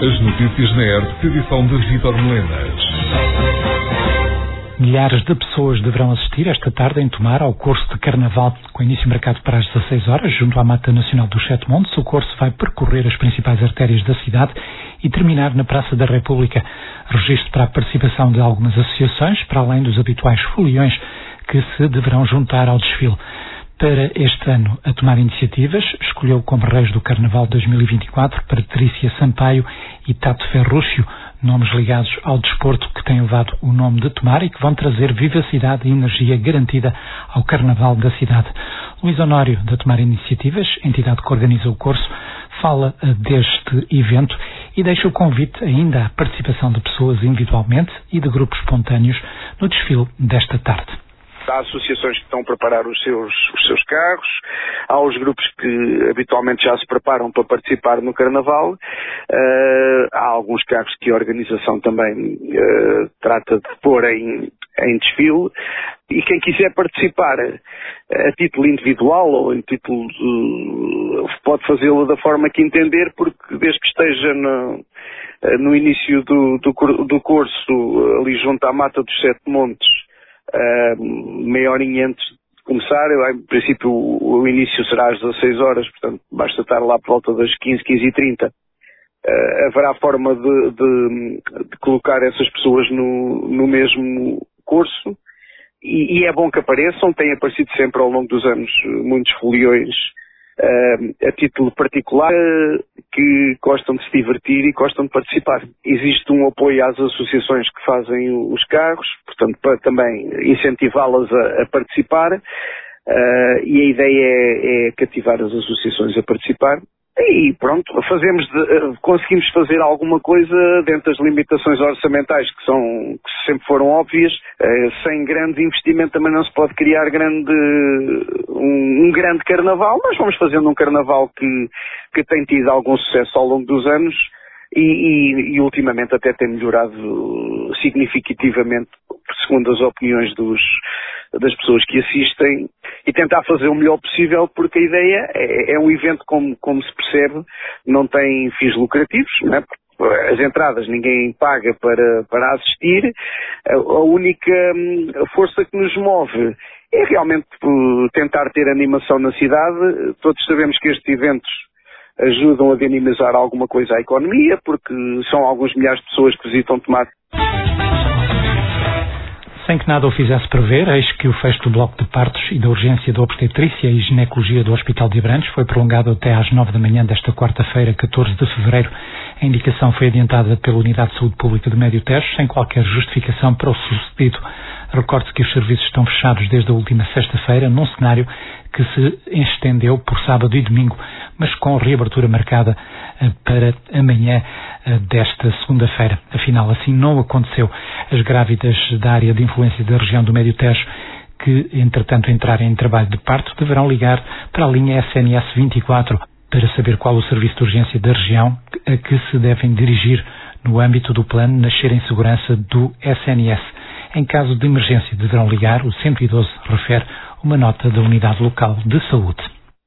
As notícias na ERP, edição de Vítor Melenas. Milhares de pessoas deverão assistir esta tarde em Tomar ao curso de Carnaval, com início marcado para as 16 horas, junto à Mata Nacional dos Sete Montes. O curso vai percorrer as principais artérias da cidade e terminar na Praça da República. Registro para a participação de algumas associações, para além dos habituais foliões que se deverão juntar ao desfile. Para este ano, a tomar iniciativas, escolheu como reis do Carnaval 2024 Patrícia Sampaio e Tato Ferrúcio, nomes ligados ao desporto que têm levado o nome de Tomar e que vão trazer vivacidade e energia garantida ao Carnaval da cidade. Luís Honório, da Tomar Iniciativas, entidade que organiza o curso, fala deste evento e deixa o convite ainda à participação de pessoas individualmente e de grupos espontâneos no desfile desta tarde. Há associações que estão a preparar os seus carros, há os grupos que habitualmente já se preparam para participar no Carnaval, há alguns carros que a organização também trata de pôr em desfile, e quem quiser participar a título individual ou em título pode fazê-lo da forma que entender, porque desde que esteja no início do curso, ali junto à Mata dos Sete Montes, meia horinha antes de começar, em princípio o início será às 16 horas, portanto basta estar lá por volta das 15h30. Haverá forma de colocar essas pessoas no mesmo curso e é bom que apareçam. Tem aparecido sempre ao longo dos anos muitos foliões a título particular que gostam de se divertir e gostam de participar. Existe um apoio às associações que fazem os carros, portanto, para também incentivá-las a participar, e a ideia é cativar as associações a participar. E pronto, conseguimos fazer alguma coisa dentro das limitações orçamentais que sempre foram óbvias. Sem grande investimento também não se pode criar um grande carnaval, mas vamos fazendo um carnaval que tem tido algum sucesso ao longo dos anos e ultimamente até tem melhorado significativamente, segundo as opiniões das pessoas que assistem, e tentar fazer o melhor possível, porque a ideia é um evento, como se percebe, não tem fins lucrativos, não é? As entradas ninguém paga para assistir. A única força que nos move é realmente tentar ter animação na cidade. Todos sabemos que estes eventos ajudam a dinamizar alguma coisa à economia, porque são alguns milhares de pessoas que visitam Tomar. Sem que nada o fizesse prever, eis que o fecho do bloco de partos e da urgência da obstetrícia e ginecologia do Hospital de Abrantes foi prolongado até às 9 da manhã desta quarta-feira, 14 de fevereiro. A indicação foi adiantada pela Unidade de Saúde Pública de Médio Tejo, sem qualquer justificação para o sucedido. Recorde-se que os serviços estão fechados desde a última sexta-feira, num cenário que se estendeu por sábado e domingo, mas com reabertura marcada para amanhã desta segunda-feira. Afinal, assim não aconteceu. As grávidas da área de influência da região do Médio Tejo que, entretanto, entrarem em trabalho de parto, deverão ligar para a linha SNS 24 para saber qual o serviço de urgência da região a que se devem dirigir no âmbito do plano Nascer em Segurança do SNS. Em caso de emergência, deverão ligar, o 112 refere uma nota da Unidade Local de Saúde.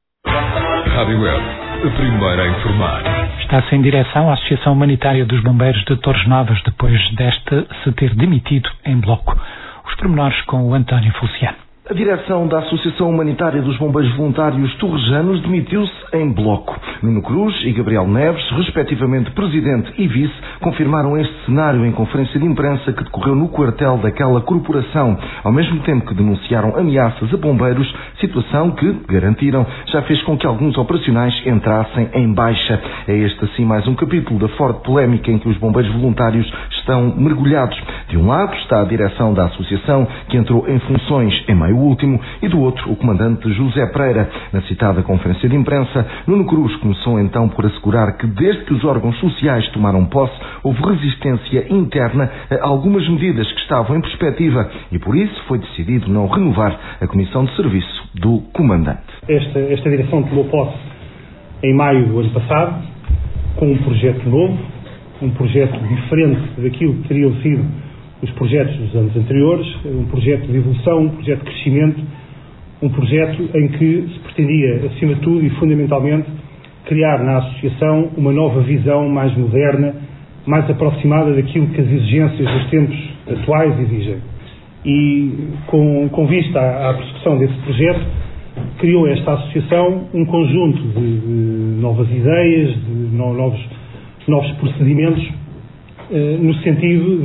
Rádio Web, a primeira a informar. Está-se em direção à Associação Humanitária dos Bombeiros de Torres Novas, depois desta se ter demitido em bloco. Os pormenores com o António Feliciano. A direção da Associação Humanitária dos Bombeiros Voluntários Torrejanos demitiu-se em bloco. Nuno Cruz e Gabriel Neves, respectivamente presidente e vice, confirmaram este cenário em conferência de imprensa que decorreu no quartel daquela corporação, ao mesmo tempo que denunciaram ameaças a bombeiros, situação que, garantiram, já fez com que alguns operacionais entrassem em baixa. É este, assim, mais um capítulo da forte polémica em que os bombeiros voluntários estão mergulhados. De um lado está a direção da associação, que entrou em funções em maio último, e do outro o comandante José Pereira. Na citada conferência de imprensa, Nuno Cruz começou então por assegurar que desde que os órgãos sociais tomaram posse, houve resistência interna a algumas medidas que estavam em perspectiva e por isso foi decidido não renovar a comissão de serviço do comandante. Esta direção tomou posse em maio do ano passado, com um projeto novo, um projeto diferente daquilo que teriam sido os projetos dos anos anteriores, um projeto de evolução, um projeto de crescimento, um projeto em que se pretendia, acima de tudo e fundamentalmente, criar na associação uma nova visão mais moderna, mais aproximada daquilo que as exigências dos tempos atuais exigem. E com vista à prossecução desse projeto, criou esta associação um conjunto de novas ideias, de novos procedimentos, no sentido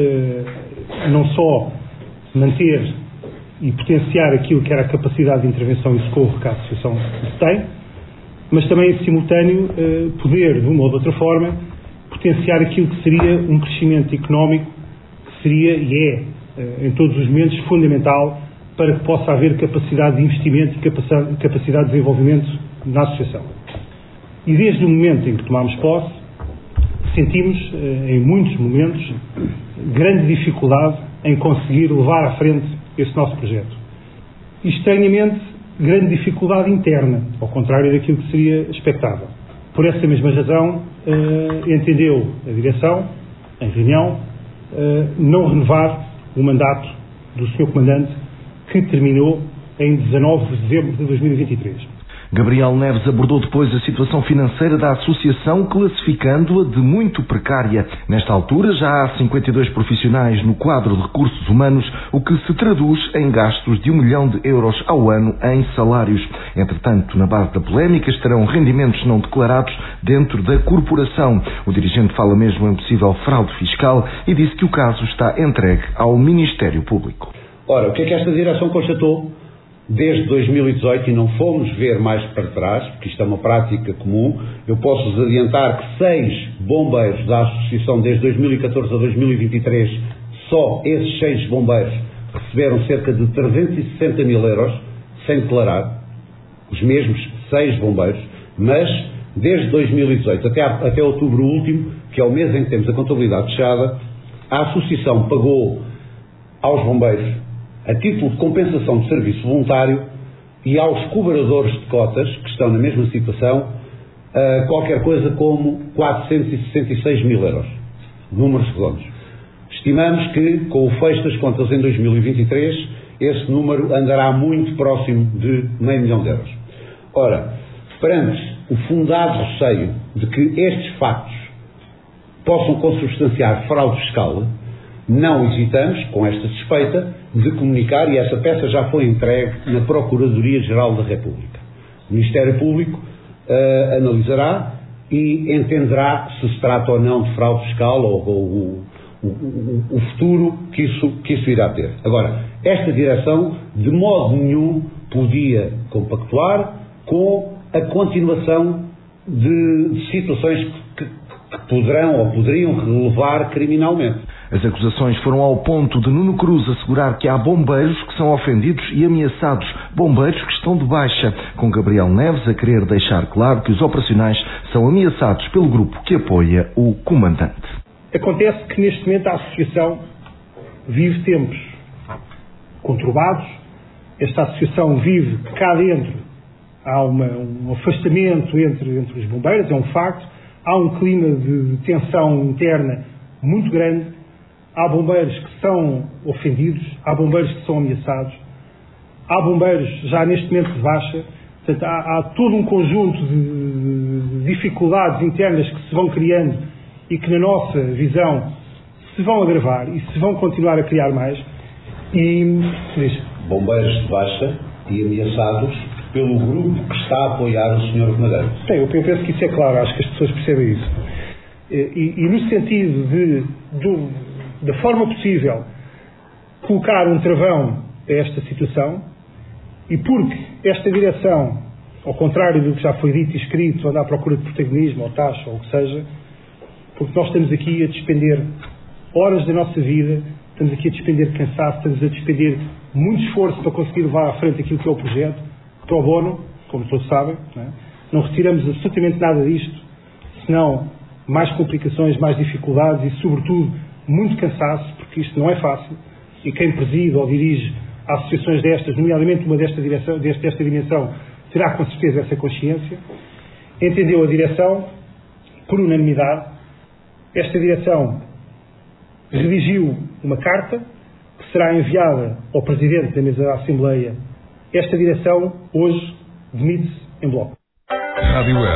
de não só manter e potenciar aquilo que era a capacidade de intervenção e socorro que a associação tem, mas também, em simultâneo, poder, de uma ou de outra forma, potenciar aquilo que seria um crescimento económico que seria e é, em todos os momentos, fundamental para que possa haver capacidade de investimento e capacidade de desenvolvimento na associação. E desde o momento em que tomámos posse, sentimos, em muitos momentos, grande dificuldade em conseguir levar à frente esse nosso projeto. E, estranhamente, grande dificuldade interna, ao contrário daquilo que seria expectável. Por essa mesma razão, entendeu a direção, em reunião, não renovar o mandato do Sr. Comandante, que terminou em 19 de dezembro de 2023. Gabriel Neves abordou depois a situação financeira da associação, classificando-a de muito precária. Nesta altura, já há 52 profissionais no quadro de recursos humanos, o que se traduz em gastos de 1 milhão de euros ao ano em salários. Entretanto, na base da polémica estarão rendimentos não declarados dentro da corporação. O dirigente fala mesmo em possível fraude fiscal e disse que o caso está entregue ao Ministério Público. Ora, o que é que esta direção constatou? Desde 2018, e não fomos ver mais para trás, porque isto é uma prática comum, eu posso-vos adiantar que 6 bombeiros da associação desde 2014 a 2023, só esses 6 bombeiros receberam cerca de 360 mil euros sem declarar, os mesmos 6 bombeiros, mas desde 2018 até outubro último, que é o mês em que temos a contabilidade fechada, a associação pagou aos bombeiros, a título de compensação de serviço voluntário, e aos cobradores de cotas, que estão na mesma situação, qualquer coisa como 466 mil euros. Números redondos. Estimamos que, com o fecho das contas em 2023, esse número andará muito próximo de meio milhão de euros. Ora, perante o fundado receio de que estes factos possam consubstanciar fraude fiscal, não hesitamos, com esta suspeita, de comunicar, e essa peça já foi entregue na Procuradoria-Geral da República. O Ministério Público analisará e entenderá se trata ou não de fraude fiscal ou o futuro que isso irá ter. Agora, esta direção de modo nenhum podia compactuar com a continuação de situações que poderão ou poderiam relevar criminalmente. As acusações foram ao ponto de Nuno Cruz assegurar que há bombeiros que são ofendidos e ameaçados, bombeiros que estão de baixa, com Gabriel Neves a querer deixar claro que os operacionais são ameaçados pelo grupo que apoia o comandante. Acontece que neste momento a associação vive tempos conturbados. Esta associação vive que cá dentro há um afastamento entre os bombeiros, é um facto. Há um clima de tensão interna muito grande. Há bombeiros que são ofendidos, há bombeiros que são ameaçados, há bombeiros já neste momento de baixa. Portanto, há todo um conjunto de dificuldades internas que se vão criando e que, na nossa visão, se vão agravar e se vão continuar a criar mais. Bombeiros de baixa e ameaçados pelo grupo que está a apoiar o Sr. Comandante. Sim, eu penso que isso é claro, acho que as pessoas percebem isso. E no sentido da forma possível colocar um travão a esta situação, e porque esta direção, ao contrário do que já foi dito e escrito, anda à procura de protagonismo, ou taxa, ou o que seja, porque nós estamos aqui a despender horas da nossa vida, estamos aqui a despender cansaço, estamos a despender muito esforço para conseguir levar à frente aquilo que é o projeto, pro bono, como todos sabem, não retiramos absolutamente nada disto, senão mais complicações, mais dificuldades e, sobretudo, muito cansaço, porque isto não é fácil, e quem preside ou dirige associações destas, nomeadamente uma desta dimensão, terá com certeza essa consciência. Entendeu a direção, por unanimidade, esta direção redigiu uma carta que será enviada ao Presidente da Mesa da Assembleia. Esta direção, hoje, demite-se em bloco. Rádio Web.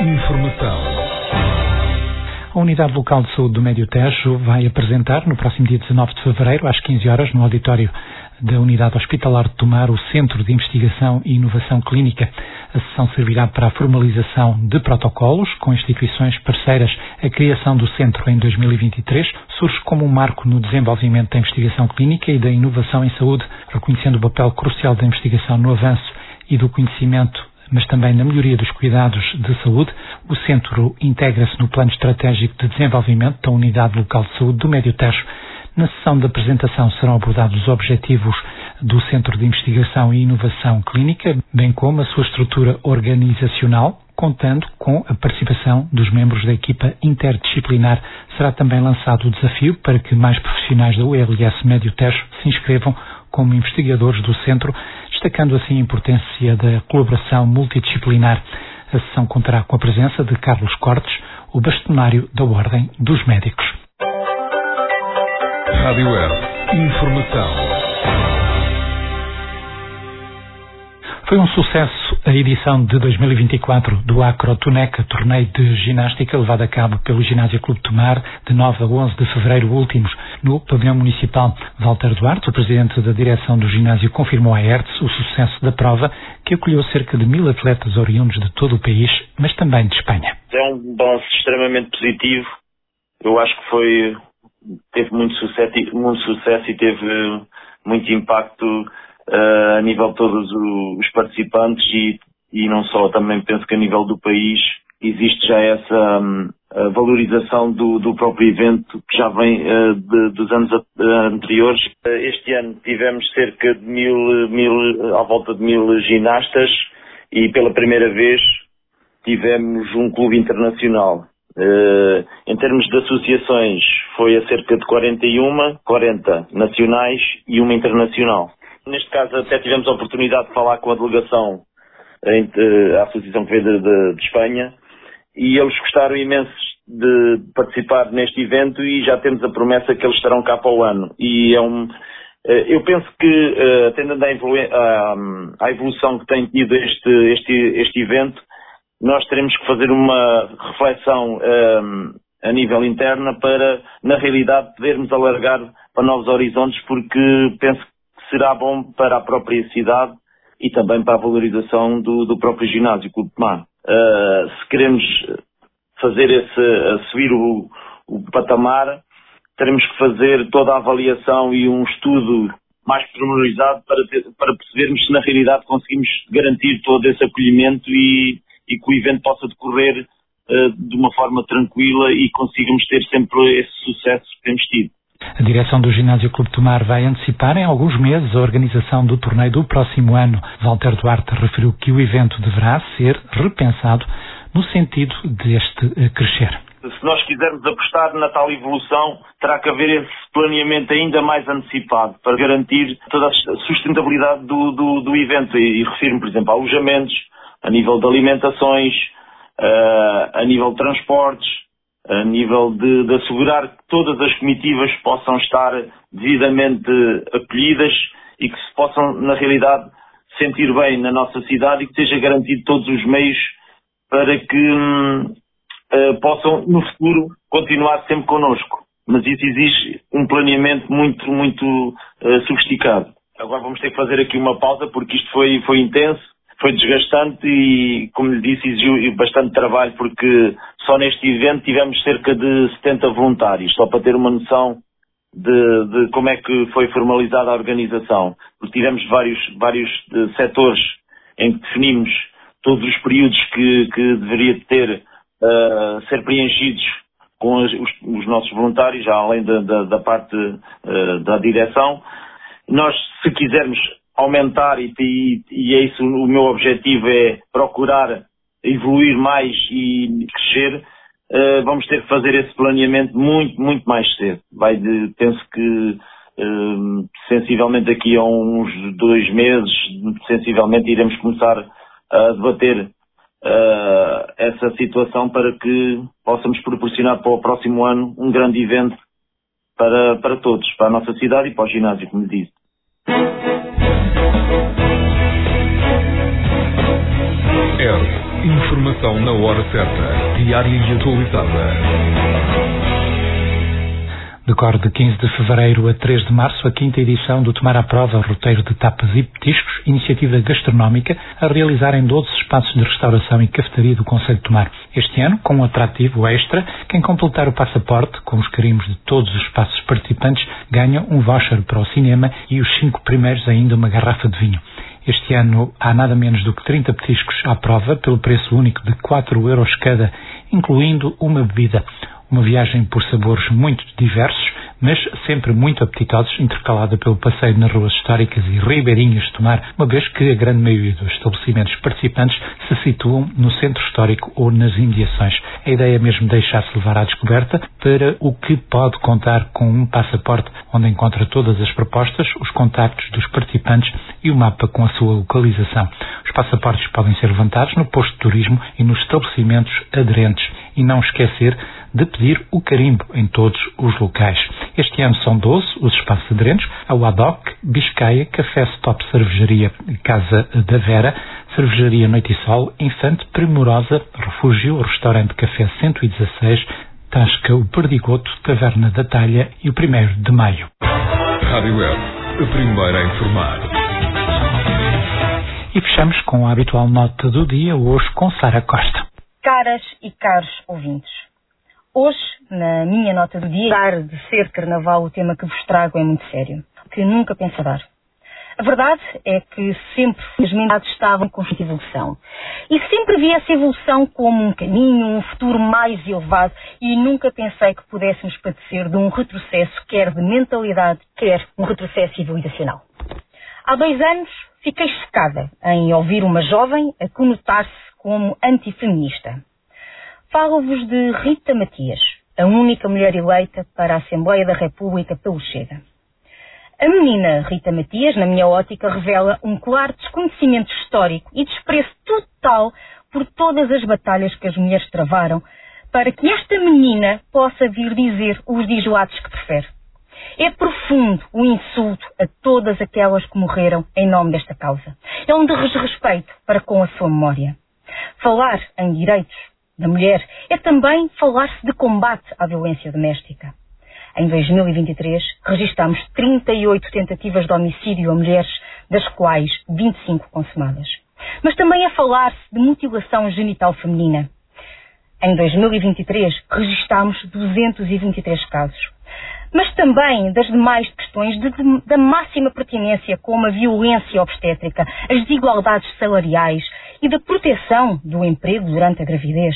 Informação. A Unidade Local de Saúde do Médio Tejo vai apresentar no próximo dia 19 de fevereiro, às 15 horas, no auditório da Unidade Hospitalar de Tomar, o Centro de Investigação e Inovação Clínica. A sessão servirá para a formalização de protocolos com instituições parceiras. A criação do centro em 2023 surge como um marco no desenvolvimento da investigação clínica e da inovação em saúde, reconhecendo o papel crucial da investigação no avanço e do conhecimento, mas também na melhoria dos cuidados de saúde. O centro integra-se no Plano Estratégico de Desenvolvimento da Unidade Local de Saúde do Médio Tejo. Na sessão de apresentação serão abordados os objetivos do Centro de Investigação e Inovação Clínica, bem como a sua estrutura organizacional, contando com a participação dos membros da equipa interdisciplinar. Será também lançado o desafio para que mais profissionais da ULS Médio Tejo se inscrevam como investigadores do centro, destacando assim a importância da colaboração multidisciplinar. A sessão contará com a presença de Carlos Cortes, o bastonário da Ordem dos Médicos. Rádio Web. Informação. Foi um sucesso a edição de 2024 do Acrotuneca, torneio de ginástica levado a cabo pelo Ginásio Clube Tomar, de 9 a 11 de fevereiro últimos, no pavilhão municipal. Walter Duarte, o presidente da direção do ginásio, confirmou à ERTS o sucesso da prova, que acolheu cerca de 1000 atletas oriundos de todo o país, mas também de Espanha. É um balanço extremamente positivo. Eu acho que teve muito sucesso e teve muito impacto a nível de todos os participantes e não só, também penso que a nível do país existe já essa valorização do próprio evento que já vem dos anos anteriores. Este ano tivemos cerca de à volta de 1000 ginastas e pela primeira vez tivemos um clube internacional. Em termos de associações foi a cerca de 40 nacionais e uma internacional. Neste caso até tivemos a oportunidade de falar com a delegação, a associação que veio de Espanha, e eles gostaram imenso de participar neste evento e já temos a promessa que eles estarão cá para o ano. E eu penso que, atendendo à evolução que tem tido este evento, nós teremos que fazer uma reflexão a nível interno para, na realidade, podermos alargar para novos horizontes, porque penso que será bom para a própria cidade e também para a valorização do próprio ginásio Clube Tomar. Se queremos subir o patamar, teremos que fazer toda a avaliação e um estudo mais pormenorizado para percebermos se na realidade conseguimos garantir todo esse acolhimento e que o evento possa decorrer de uma forma tranquila e consigamos ter sempre esse sucesso que temos tido. A direção do Ginásio Clube Tomar vai antecipar em alguns meses a organização do torneio do próximo ano. Walter Duarte referiu que o evento deverá ser repensado no sentido deste crescer. Se nós quisermos apostar na tal evolução, terá que haver esse planeamento ainda mais antecipado para garantir toda a sustentabilidade do evento. E refiro-me, por exemplo, a alojamentos, a nível de alimentações, a nível de transportes, a nível de assegurar que todas as comitivas possam estar devidamente acolhidas e que se possam, na realidade, sentir bem na nossa cidade e que seja garantido todos os meios para que possam, no futuro, continuar sempre connosco. Mas isso exige um planeamento muito, muito sofisticado. Agora vamos ter que fazer aqui uma pausa porque isto foi intenso. Foi desgastante e, como lhe disse, exigiu bastante trabalho, porque só neste evento tivemos cerca de 70 voluntários, só para ter uma noção de como é que foi formalizada a organização. Porque tivemos vários setores em que definimos todos os períodos que deveria ter ser preenchidos com os nossos voluntários, já além da parte da direção. Nós, se quisermos aumentar, e é isso o meu objetivo, é procurar evoluir mais e crescer, vamos ter que fazer esse planeamento muito, muito mais cedo. Penso que sensivelmente daqui a uns 2 meses, sensivelmente iremos começar a debater essa situação para que possamos proporcionar para o próximo ano um grande evento para todos, para a nossa cidade e para o ginásio, como lhe disse. R Informação na hora certa, diária e atualizada. Decorre de 15 de fevereiro a 3 de março a 5ª edição do Tomar à Prova, roteiro de tapas e petiscos, iniciativa gastronómica a realizar em 12 espaços de restauração e cafetaria do concelho de Tomar. Este ano, com um atrativo extra, quem completar o passaporte, com os carimbos de todos os espaços participantes, ganha um voucher para o cinema e os 5 primeiros ainda uma garrafa de vinho. Este ano há nada menos do que 30 petiscos à prova, pelo preço único de 4€ cada, incluindo uma bebida. Uma viagem por sabores muito diversos, mas sempre muito apetitosos, intercalada pelo passeio nas ruas históricas e ribeirinhas de Tomar, uma vez que a grande maioria dos estabelecimentos participantes se situam no centro histórico ou nas imediações. A ideia é mesmo deixar-se levar à descoberta, para o que pode contar com um passaporte onde encontra todas as propostas, os contactos dos participantes e o mapa com a sua localização. Os passaportes podem ser levantados no posto de turismo e nos estabelecimentos aderentes. E não esquecer de pedir o carimbo em todos os locais. Este ano são 12 os espaços aderentes ao ADOC, Biscaia, Café Stop Cervejaria Casa da Vera, Cervejaria Noite e Sol, Infante, Primorosa, Refúgio, Restaurante Café 116, Tasca, o Perdigoto, Taverna da Talha e o 1º de Maio. Rádio Web, a primeira a informar. E fechamos com a habitual nota do dia, hoje com Sara Costa. Caras e caros ouvintes, hoje, na minha nota do dia, apesar de ser carnaval, o tema que vos trago é muito sério, que nunca penso dar. A verdade é que sempre as mentalidades estavam em constante evolução. E sempre vi essa evolução como um caminho, um futuro mais elevado, e nunca pensei que pudéssemos padecer de um retrocesso, quer de mentalidade, quer um retrocesso civilizacional. Há 2 anos fiquei chocada em ouvir uma jovem a conotar-se como antifeminista. Falo-vos de Rita Matias, a única mulher eleita para a Assembleia da República pelo Chega. A menina Rita Matias, na minha ótica, revela um claro desconhecimento histórico e desprezo total por todas as batalhas que as mulheres travaram para que esta menina possa vir dizer os dislates que prefere. É profundo o insulto a todas aquelas que morreram em nome desta causa. É um desrespeito para com a sua memória. Falar em direitos da mulher é também falar-se de combate à violência doméstica. Em 2023, registámos 38 tentativas de homicídio a mulheres, das quais 25 consumadas. Mas também é falar-se de mutilação genital feminina. Em 2023, registámos 223 casos. Mas também das demais questões da máxima pertinência, como a violência obstétrica, as desigualdades salariais e da proteção do emprego durante a gravidez.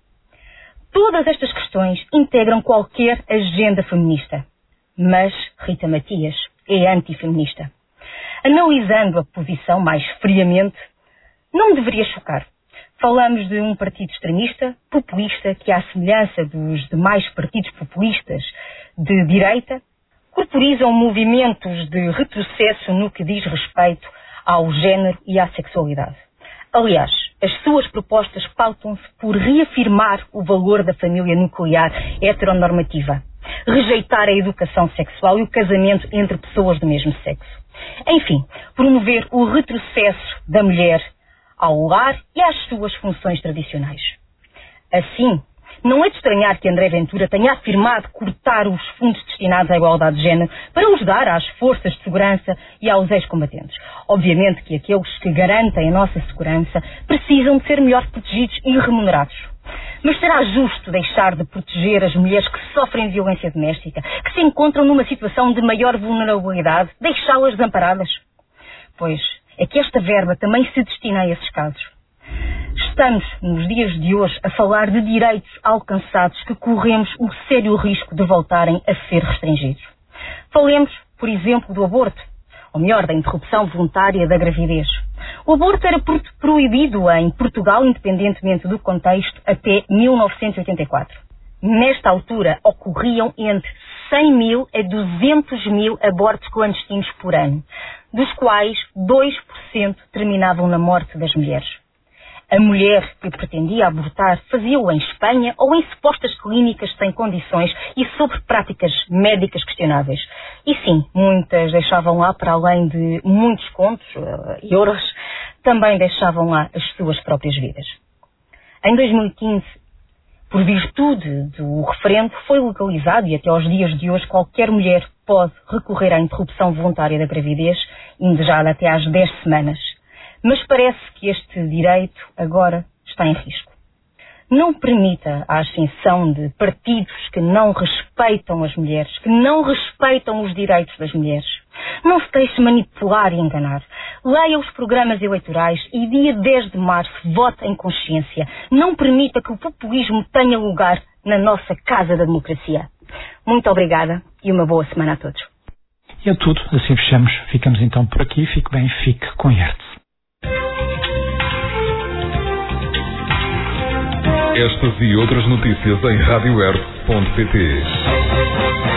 Todas estas questões integram qualquer agenda feminista. Mas Rita Matias é antifeminista. Analisando a posição mais friamente, não me deveria chocar. Falamos de um partido extremista, populista, que, à semelhança dos demais partidos populistas de direita, corporizam movimentos de retrocesso no que diz respeito ao género e à sexualidade. Aliás, as suas propostas pautam-se por reafirmar o valor da família nuclear heteronormativa, rejeitar a educação sexual e o casamento entre pessoas do mesmo sexo. Enfim, promover o retrocesso da mulher ao lar e às suas funções tradicionais. Assim, não é de estranhar que André Ventura tenha afirmado cortar os fundos destinados à igualdade de género para os dar às forças de segurança e aos ex-combatentes. Obviamente que aqueles que garantem a nossa segurança precisam de ser melhor protegidos e remunerados. Mas será justo deixar de proteger as mulheres que sofrem violência doméstica, que se encontram numa situação de maior vulnerabilidade, deixá-las desamparadas? Pois é que esta verba também se destina a esses casos. Estamos, nos dias de hoje, a falar de direitos alcançados que corremos o sério risco de voltarem a ser restringidos. Falemos, por exemplo, do aborto, ou melhor, da interrupção voluntária da gravidez. O aborto era proibido em Portugal, independentemente do contexto, até 1984. Nesta altura, ocorriam entre 100 mil a 200 mil abortos clandestinos por ano, dos quais 2% terminavam na morte das mulheres. A mulher que pretendia abortar fazia-o em Espanha ou em supostas clínicas sem condições e sob práticas médicas questionáveis. E sim, muitas deixavam lá, para além de muitos contos, euros, também deixavam lá as suas próprias vidas. Em 2015, por virtude do referendo, foi legalizado e até aos dias de hoje qualquer mulher pode recorrer à interrupção voluntária da gravidez, indesejada até às 10 semanas. Mas parece que este direito agora está em risco. Não permita a ascensão de partidos que não respeitam as mulheres, que não respeitam os direitos das mulheres. Não se deixe manipular e enganar. Leia os programas eleitorais e dia 10 de março vote em consciência. Não permita que o populismo tenha lugar na nossa Casa da Democracia. Muito obrigada e uma boa semana a todos. E é tudo, assim fechamos. Ficamos então por aqui. Fique bem, fique com IERTZ. Estas e outras notícias em radioertz.pt.